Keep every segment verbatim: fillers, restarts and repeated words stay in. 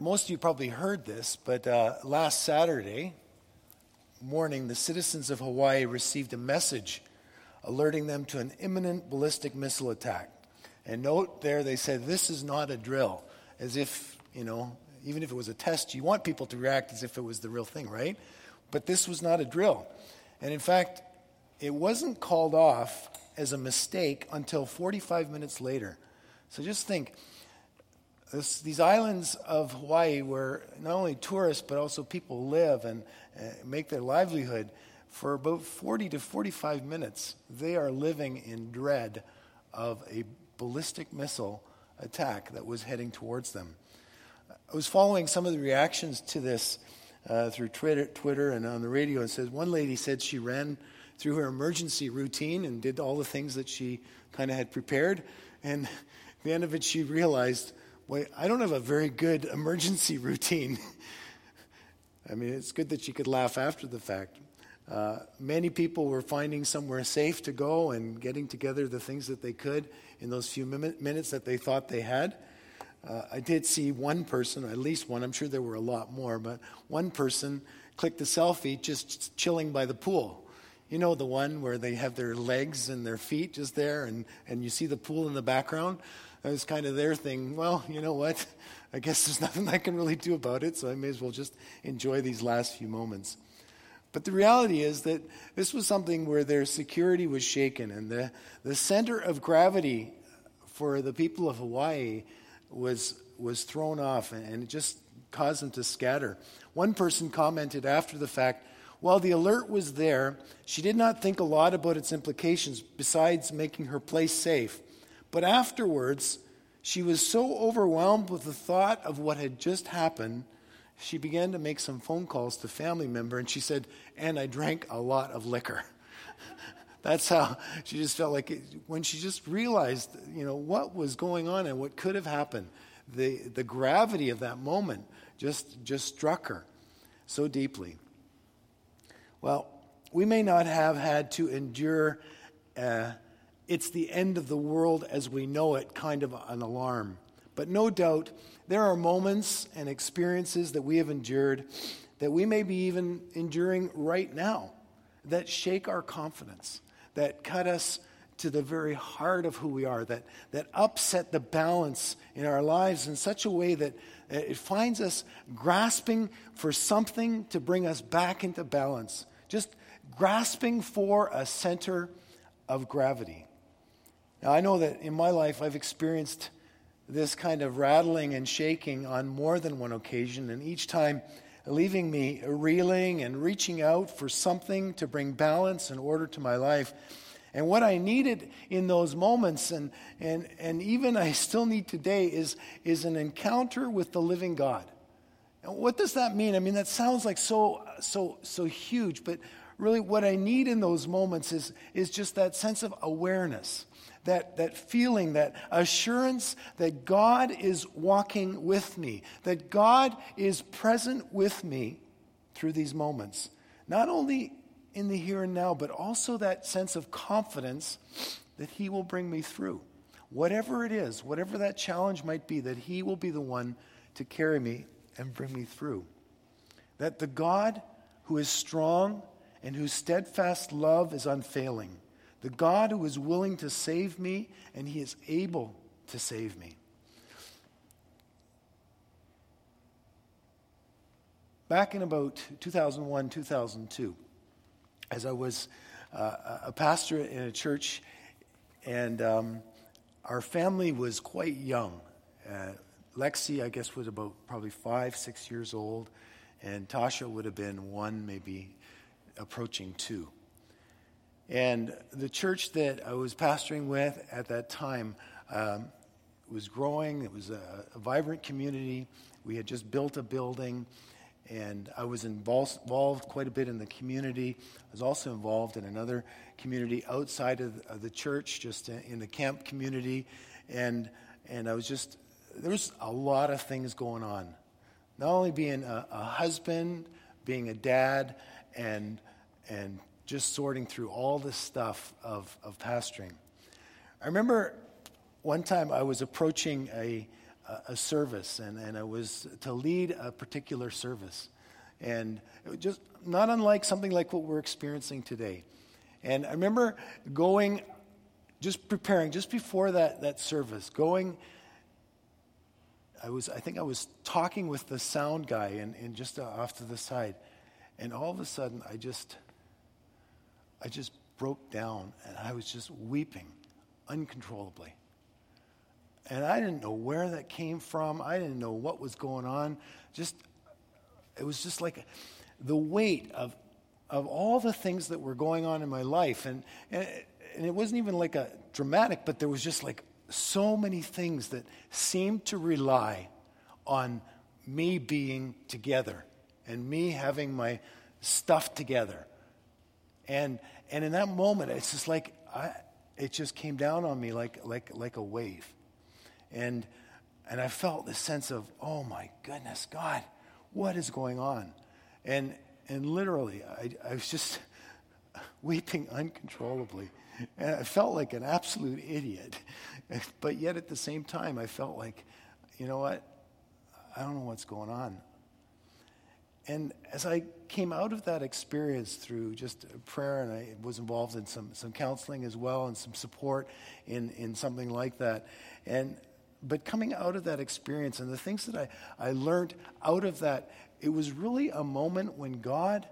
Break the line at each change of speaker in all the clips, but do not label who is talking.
most of you probably heard this, but uh, last Saturday morning, the citizens of Hawaii received a message alerting them to an imminent ballistic missile attack. And note there, they said, this is not a drill, as if, you know, even if it was a test, you want people to react as if it was the real thing, right? But this was not a drill. And in fact, it wasn't called off as a mistake until forty-five minutes later. So just think, this, these islands of Hawaii where not only tourists but also people live and uh, make their livelihood, for about forty to forty-five minutes, they are living in dread of a ballistic missile attack that was heading towards them. I was following some of the reactions to this uh, through Twitter, Twitter and on the radio. It says one lady said she ran through her emergency routine and did all the things that she kind of had prepared. And at the end of it, she realized, wait, I don't have a very good emergency routine. I mean, it's good that she could laugh after the fact. Uh, many people were finding somewhere safe to go and getting together the things that they could in those few min- minutes that they thought they had. Uh, I did see one person, at least one, I'm sure there were a lot more, but one person clicked a selfie just chilling by the pool. You know, the one where they have their legs and their feet just there and, and you see the pool in the background? That was kind of their thing. Well, you know what? I guess there's nothing I can really do about it, so I may as well just enjoy these last few moments. But the reality is that this was something where their security was shaken, and the, the center of gravity for the people of Hawaii was was thrown off, and it just caused them to scatter. One person commented after the fact, while the alert was there, she did not think a lot about its implications besides making her place safe. But afterwards, she was so overwhelmed with the thought of what had just happened, she began to make some phone calls to family member, and she said, and I drank a lot of liquor. That's how she just felt like it, when she just realized, you know, what was going on and what could have happened. The the gravity of that moment just just struck her so deeply. Well, we may not have had to endure uh, it's the end of the world as we know it kind of an alarm. But no doubt there are moments and experiences that we have endured that we may be even enduring right now that shake our confidence, that cut us to the very heart of who we are, that, that upset the balance in our lives in such a way that it finds us grasping for something to bring us back into balance, just grasping for a center of gravity. Now, I know that in my life I've experienced this kind of rattling and shaking on more than one occasion, and each time leaving me reeling and reaching out for something to bring balance and order to my life. And what I needed in those moments, and and and even I still need today, is, is an encounter with the living God. And what does that mean? I mean, that sounds like so so so huge, but really what I need in those moments is, is just that sense of awareness. That, that feeling, that assurance that God is walking with me, that God is present with me through these moments. Not only in the here and now, but also that sense of confidence that He will bring me through. Whatever it is, whatever that challenge might be, that He will be the one to carry me and bring me through. That the God who is strong and whose steadfast love is unfailing, the God who is willing to save me, and He is able to save me. Back in about two thousand one, two thousand two, as I was uh, a pastor in a church, and um, our family was quite young. Uh, Lexi, I guess, was about probably five, six years old, and Tasha would have been one, maybe approaching two. And the church that I was pastoring with at that time um, was growing. It was a, a vibrant community. We had just built a building, and I was involved, involved quite a bit in the community. I was also involved in another community outside of the, of the church, just in, in the camp community. And and I was just, there was a lot of things going on. Not only being a, a husband, being a dad, and and just sorting through all this stuff of, of pastoring. I remember one time I was approaching a, a, a service, and, and it was to lead a particular service. And it was just not unlike something like what we're experiencing today. And I remember going, just preparing, just before that, that service, going, I was, I think I was talking with the sound guy and, and just uh, off to the side. And all of a sudden, I just, I just broke down, and I was just weeping uncontrollably. And I didn't know where that came from. I didn't know what was going on. Just, it was just like the weight of of all the things that were going on in my life. And, and, and it wasn't even like a dramatic, but there was just like so many things that seemed to rely on me being together and me having my stuff together. And and in that moment, it's just like, I, it just came down on me like like like a wave. And and I felt this sense of, oh my goodness, God, what is going on? And and literally, I, I was just weeping uncontrollably. And I felt like an absolute idiot. But yet at the same time, I felt like, you know what? I don't know what's going on. And as I came out of that experience through just prayer, and I was involved in some, some counseling as well and some support in, in something like that. And but coming out of that experience and the things that I, I learned out of that, it was really a moment when God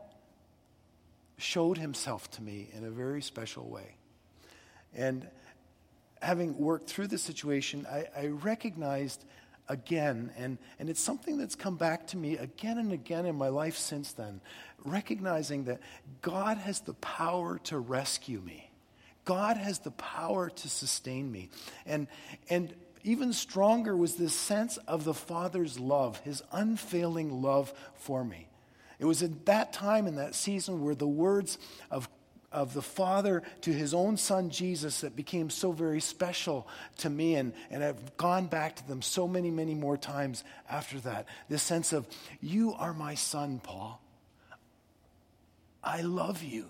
showed himself to me in a very special way. And having worked through the situation, I, I recognized again, and, and it's something that's come back to me again and again in my life since then, recognizing that God has the power to rescue me. God has the power to sustain me. And and even stronger was this sense of the Father's love, his unfailing love for me. It was at that time in that season where the words of of the Father to his own Son, Jesus, that became so very special to me, and, and I've gone back to them so many, many more times after that. This sense of, you are my son, Paul. I love you,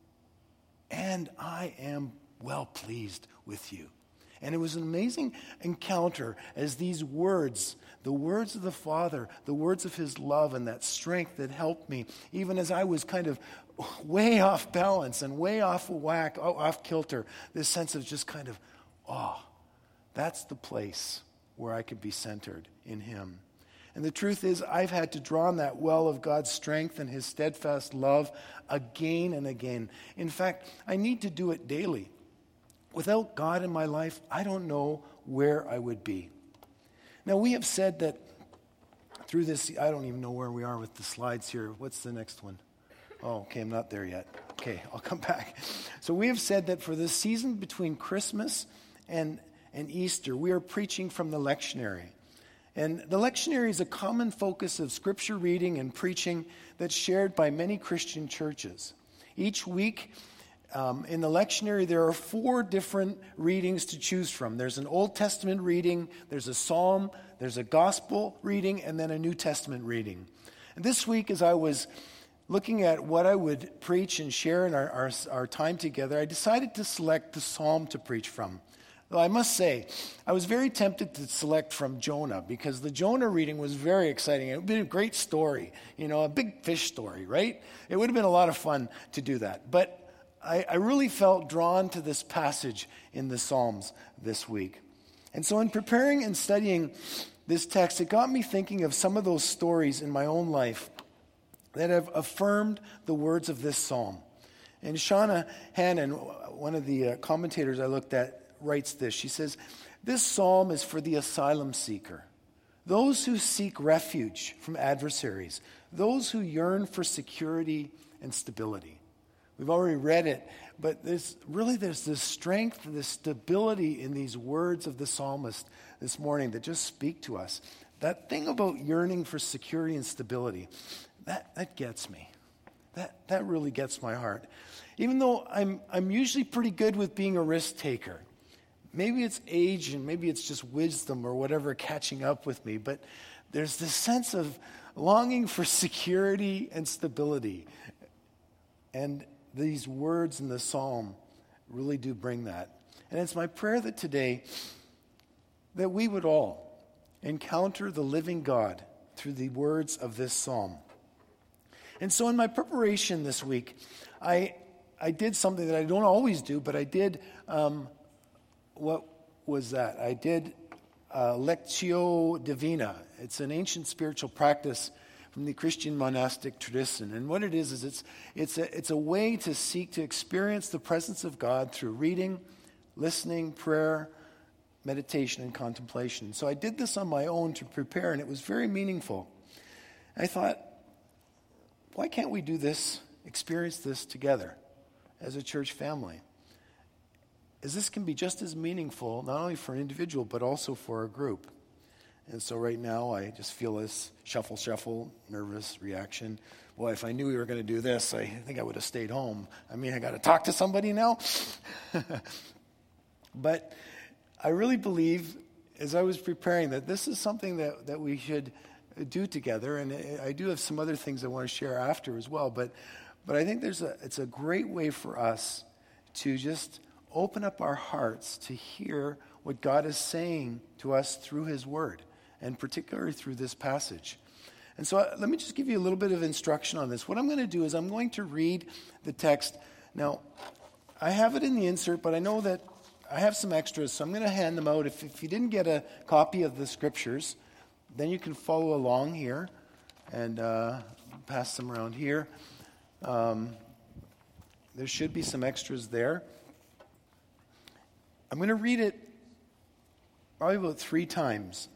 and I am well pleased with you. And it was an amazing encounter as these words, the words of the Father, the words of his love and that strength that helped me, even as I was kind of way off balance and way off whack, off kilter, this sense of just kind of, oh, that's the place where I could be centered in him. And the truth is, I've had to draw on that well of God's strength and his steadfast love again and again. In fact, I need to do it daily. Without God in my life, I don't know where I would be. Now, we have said that through this, I don't even know where we are with the slides here. What's the next one? Oh, okay, I'm not there yet. Okay, I'll come back. So we have said that for the season between Christmas and, and Easter, we are preaching from the lectionary. And the lectionary is a common focus of scripture reading and preaching that's shared by many Christian churches. Each week, Um, in the lectionary, there are four different readings to choose from. There's an Old Testament reading, there's a psalm, there's a gospel reading, and then a New Testament reading. And this week, as I was looking at what I would preach and share in our, our, our time together, I decided to select the psalm to preach from. Though I must say, I was very tempted to select from Jonah, because the Jonah reading was very exciting. It would have been a great story, you know, a big fish story, right? It would have been a lot of fun to do that. But I, I really felt drawn to this passage in the Psalms this week. And so in preparing and studying this text, it got me thinking of some of those stories in my own life that have affirmed the words of this psalm. And Shauna Hannon, one of the uh, commentators I looked at, writes this. She says, "This psalm is for the asylum seeker, those who seek refuge from adversaries, those who yearn for security and stability." We've already read it, but there's really there's this strength, this stability in these words of the psalmist this morning that just speak to us. That thing about yearning for security and stability, that, that gets me. That that really gets my heart. Even though I'm I'm usually pretty good with being a risk taker. Maybe it's age and maybe it's just wisdom or whatever catching up with me, but there's this sense of longing for security and stability. And these words in the psalm really do bring that. And it's my prayer that today, that we would all, encounter the living God through the words of this psalm. And so in my preparation this week, I I did something that I don't always do, but I did, um, what was that? I did uh, Lectio Divina. It's an ancient spiritual practice from the Christian monastic tradition. And what it is, is it's, it's, a, it's a way to seek to experience the presence of God through reading, listening, prayer, meditation, and contemplation. So I did this on my own to prepare, and it was very meaningful. I thought, why can't we do this, experience this together as a church family? As this can be just as meaningful, not only for an individual, but also for a group. And so right now, I just feel this shuffle, shuffle, nervous reaction. Boy, if I knew we were going to do this, I think I would have stayed home. I mean, I got to talk to somebody now. But I really believe, as I was preparing, that this is something that, that we should do together. And I do have some other things I want to share after as well. But but I think there's a it's a great way for us to just open up our hearts to hear what God is saying to us through his word, and particularly through this passage. And so uh, let me just give you a little bit of instruction on this. What I'm going to do is I'm going to read the text. Now, I have it in the insert, but I know that I have some extras, so I'm going to hand them out. If, if you didn't get a copy of the scriptures, then you can follow along here and uh, pass them around here. Um, there should be some extras there. I'm going to read it probably about three times.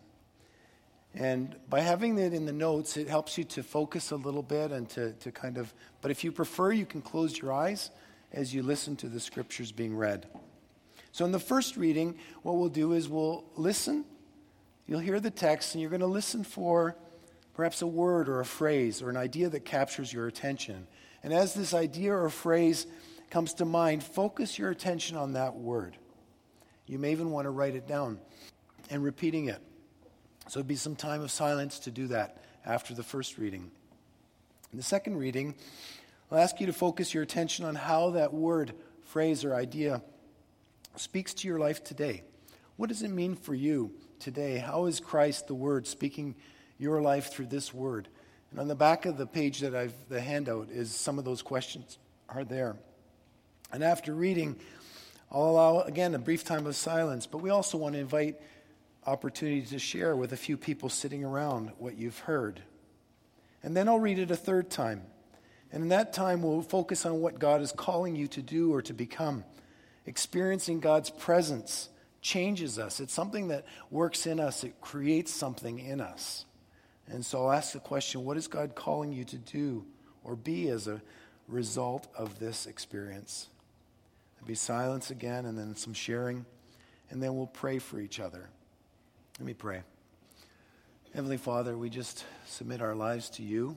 And by having it in the notes, it helps you to focus a little bit and to, to kind of, but if you prefer, you can close your eyes as you listen to the scriptures being read. So in the first reading, what we'll do is we'll listen. You'll hear the text, and you're going to listen for perhaps a word or a phrase or an idea that captures your attention. And as this idea or phrase comes to mind, focus your attention on that word. You may even want to write it down and repeating it. So it'll be some time of silence to do that after the first reading. In the second reading, I'll ask you to focus your attention on how that word, phrase, or idea speaks to your life today. What does it mean for you today? How is Christ, the Word, speaking your life through this word? And on the back of the page that I've, the handout, is some of those questions are there. And after reading, I'll allow, again, a brief time of silence, but we also want to invite opportunity to share with a few people sitting around what you've heard. And then I'll read it a third time. And in that time, we'll focus on what God is calling you to do or to become. Experiencing God's presence changes us. It's something that works in us. It creates something in us. And so I'll ask the question, what is God calling you to do or be as a result of this experience? There'll be silence again, and then some sharing, and then we'll pray for each other. Let me pray. Heavenly Father, we just submit our lives to you.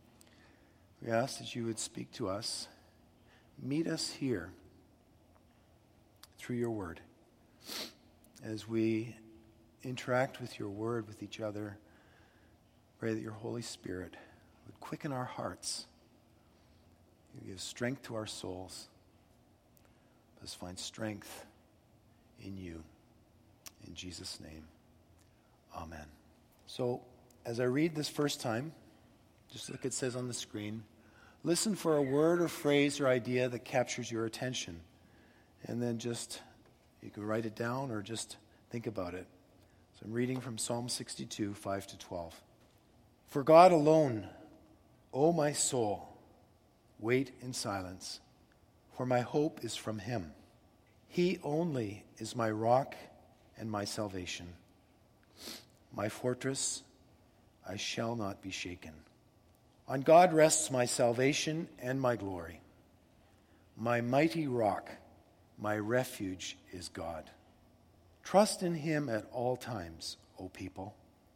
We ask that you would speak to us. Meet us here through your word. As we interact with your word, with each other, pray that your Holy Spirit would quicken our hearts. You give strength to our souls. Let us find strength in you. In Jesus' name, amen. So, as I read this first time, just like it says on the screen, listen for a word or phrase or idea that captures your attention. And then just, you can write it down or just think about it. So I'm reading from Psalm sixty-two, five to twelve. For God alone, O my soul, wait in silence, for my hope is from him. He only is my rock and my salvation. My fortress, I shall not be shaken. On God rests my salvation and my glory. My mighty rock, my refuge is God. Trust in him at all times, O people.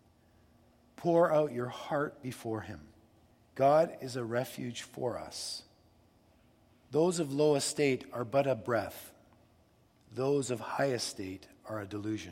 Pour out your heart before him. God is a refuge for us. Those of low estate are but a breath. Those of high estate are a delusion.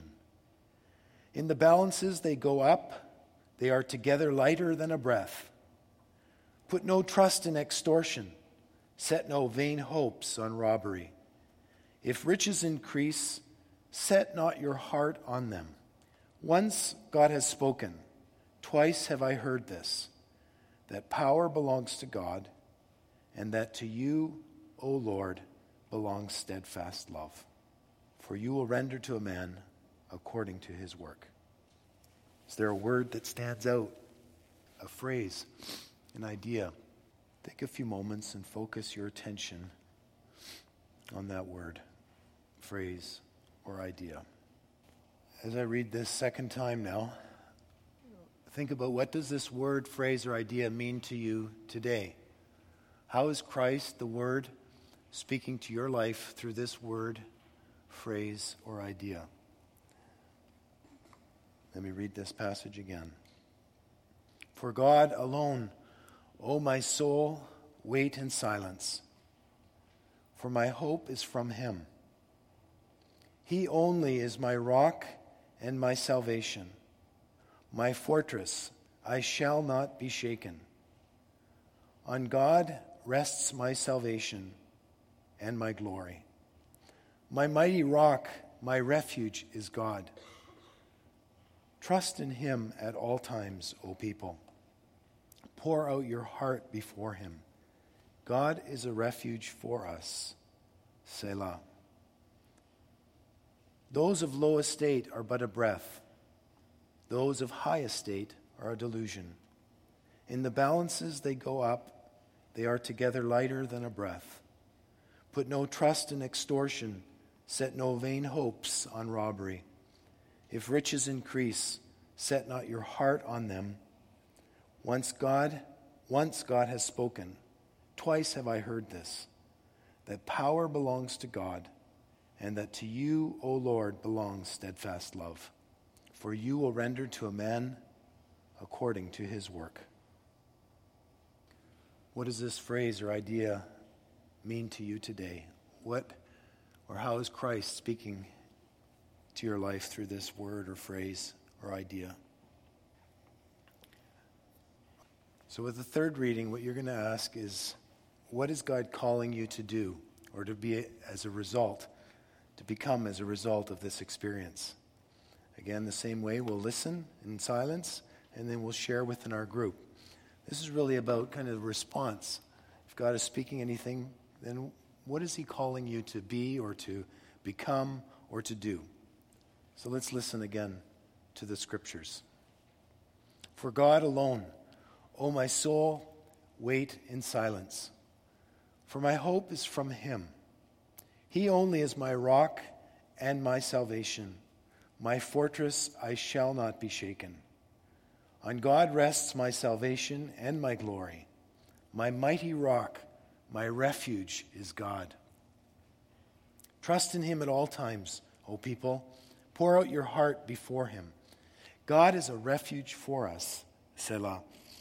In the balances they go up. They are together lighter than a breath. Put no trust in extortion. Set no vain hopes on robbery. If riches increase, set not your heart on them. Once God has spoken, twice have I heard this, that power belongs to God, and that to you, O Lord, belongs steadfast love. For you will render to a man according to his work. Is there a word that stands out? A phrase, an idea? Take a few moments and focus your attention on that word, phrase, or idea. As I read this second time now, think about, what does this word, phrase, or idea mean to you today? How is Christ, the Word, speaking to your life through this word, phrase, or idea? Let me read this passage again. For God alone, O my soul, wait in silence, for my hope is from him. He only is my rock and my salvation, my fortress, I shall not be shaken. On God rests my salvation and my glory. My mighty rock, my refuge is God. Trust in him at all times, O people. Pour out your heart before him. God is a refuge for us. Selah. Those of low estate are but a breath. Those of high estate are a delusion. In the balances they go up. They are together lighter than a breath. Put no trust in extortion. Set no vain hopes on robbery. If riches increase, set not your heart on them. Once God, once God has spoken, twice have I heard this, that power belongs to God, and that to you, O Lord, belongs steadfast love. For you will render to a man according to his work. What does this phrase or idea mean to you today? What or how is Christ speaking to your life through this word or phrase or idea? So with the third reading, what you're going to ask is, what is God calling you to do or to be as a result, to become as a result of this experience? Again, the same way, we'll listen in silence and then we'll share within our group. This is really about kind of response. If God is speaking anything, then what is he calling you to be or to become or to do? So let's listen again to the scriptures. For God alone, O my soul, wait in silence. For my hope is from him. He only is my rock and my salvation. My fortress, I shall not be shaken. On God rests my salvation and my glory. My mighty rock, my refuge is God. Trust in him at all times, O people. Pour out your heart before him. God is a refuge for us. Selah.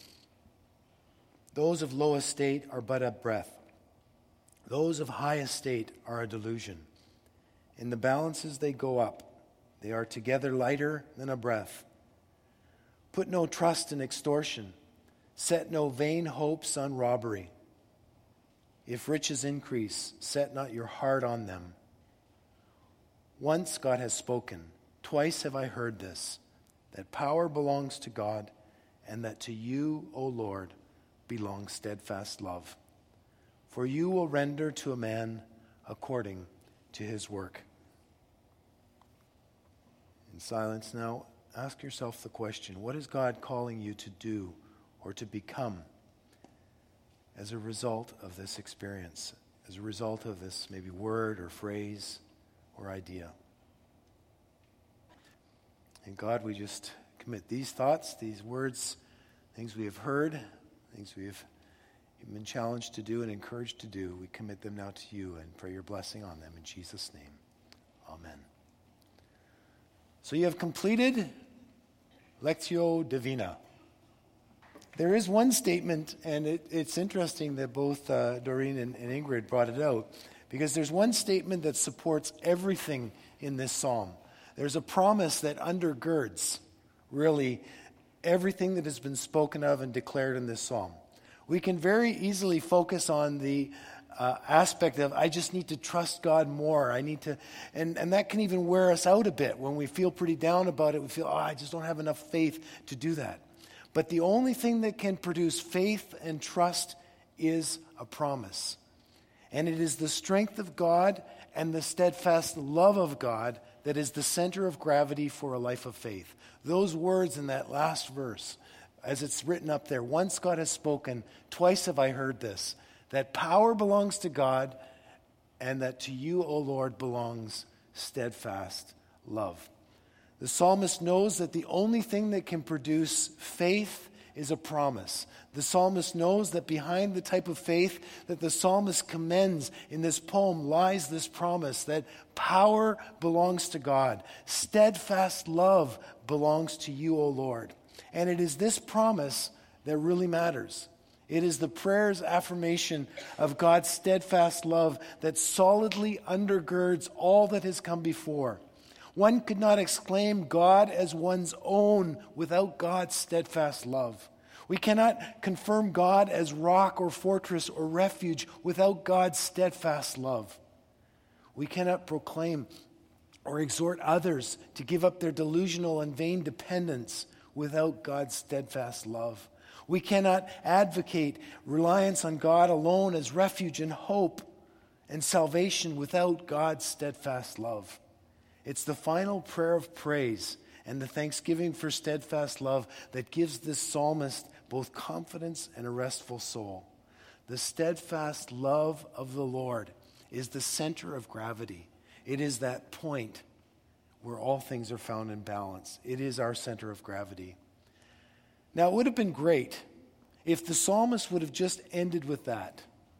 Those of low estate are but a breath. Those of high estate are a delusion. In the balances they go up. They are together lighter than a breath. Put no trust in extortion. Set no vain hopes on robbery. If riches increase, set not your heart on them. Once God has spoken, twice have I heard this, that power belongs to God, and that to you, O Lord, belongs steadfast love. For you will render to a man according to his work. In silence now, ask yourself the question, what is God calling you to do or to become as a result of this experience, as a result of this maybe word or phrase or idea? And God, we just commit these thoughts, these words, things we have heard, things we have been challenged to do and encouraged to do. We commit them now to you and pray your blessing on them in Jesus' name. Amen. So you have completed Lectio Divina. There is one statement, and it, it's interesting that both uh, Doreen and, and Ingrid brought it out, because there's one statement that supports everything in this psalm. There's a promise that undergirds, really, everything that has been spoken of and declared in this psalm. We can very easily focus on the uh, aspect of, I just need to trust God more. I need to, and, and that can even wear us out a bit when we feel pretty down about it. We feel, oh, I just don't have enough faith to do that. But the only thing that can produce faith and trust is a promise. And it is the strength of God and the steadfast love of God that is the center of gravity for a life of faith. Those words in that last verse, as it's written up there, once God has spoken, twice have I heard this, that power belongs to God and that to you, O Lord, belongs steadfast love. The psalmist knows that the only thing that can produce faith is a promise. The psalmist knows that behind the type of faith that the psalmist commends in this poem lies this promise that power belongs to God. Steadfast love belongs to you, O Lord. And it is this promise that really matters. It is the prayer's affirmation of God's steadfast love that solidly undergirds all that has come before. One could not exclaim God as one's own without God's steadfast love. We cannot confirm God as rock or fortress or refuge without God's steadfast love. We cannot proclaim or exhort others to give up their delusional and vain dependence without God's steadfast love. We cannot advocate reliance on God alone as refuge and hope and salvation without God's steadfast love. It's the final prayer of praise and the thanksgiving for steadfast love that gives this psalmist both confidence and a restful soul. The steadfast love of the Lord is the center of gravity. It is that point where all things are found in balance. It is our center of gravity. Now, it would have been great if the psalmist would have just ended with that.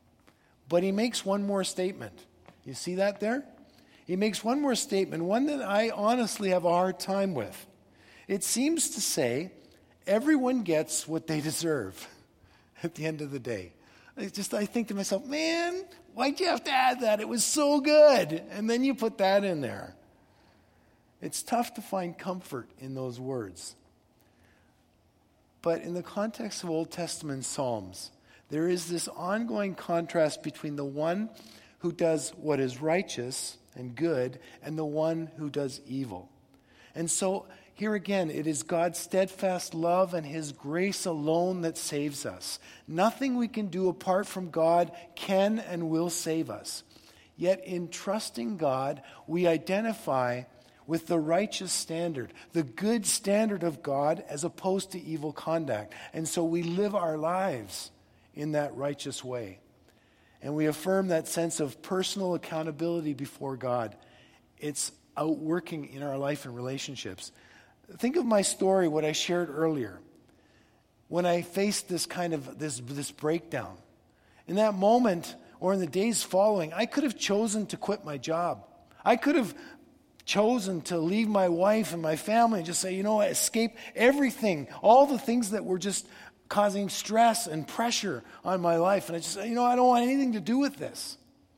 But he makes one more statement. You see that there? He makes one more statement, one that I honestly have a hard time with. It seems to say, everyone gets what they deserve at the end of the day. I just, I think to myself, man, why'd you have to add that? It was so good. And then you put that in there. It's tough to find comfort in those words. But in the context of Old Testament Psalms, there is this ongoing contrast between the one who does what is righteous and good and the one who does evil. And so here again, it is God's steadfast love and his grace alone that saves us. Nothing we can do apart from God can and will save us. Yet in trusting God, we identify with the righteous standard, the good standard of God as opposed to evil conduct. And so we live our lives in that righteous way. And we affirm that sense of personal accountability before God. It's outworking in our life and relationships. Think of my story, what I shared earlier. When I faced this kind of, this, this breakdown. In that moment, or in the days following, I could have chosen to quit my job. I could have chosen to leave my wife and my family and just say, you know what, escape everything, all the things that were just causing stress and pressure on my life. And I just said, you know, I don't want anything to do with this.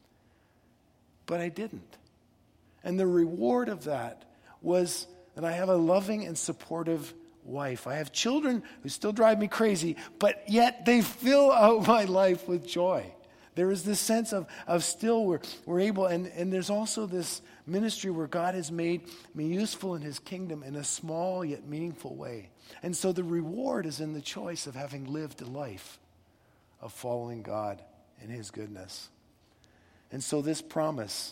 But I didn't. And the reward of that was that I have a loving and supportive wife. I have children who still drive me crazy, but yet they fill out my life with joy. There is this sense of, of still we're, we're able, and, and there's also this ministry where God has made me useful in his kingdom in a small yet meaningful way. And so the reward is in the choice of having lived a life of following God in his goodness. And so this promise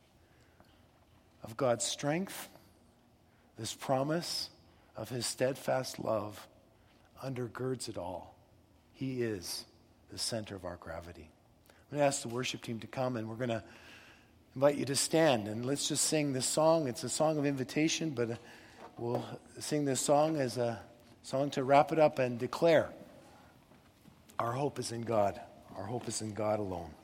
of God's strength, this promise of his steadfast love undergirds it all. He is the center of our gravity. I'm going to ask the worship team to come, and we're going to invite you to stand, and let's just sing this song. It's a song of invitation, but we'll sing this song as a song to wrap it up and declare our hope is in God. Our hope is in God alone.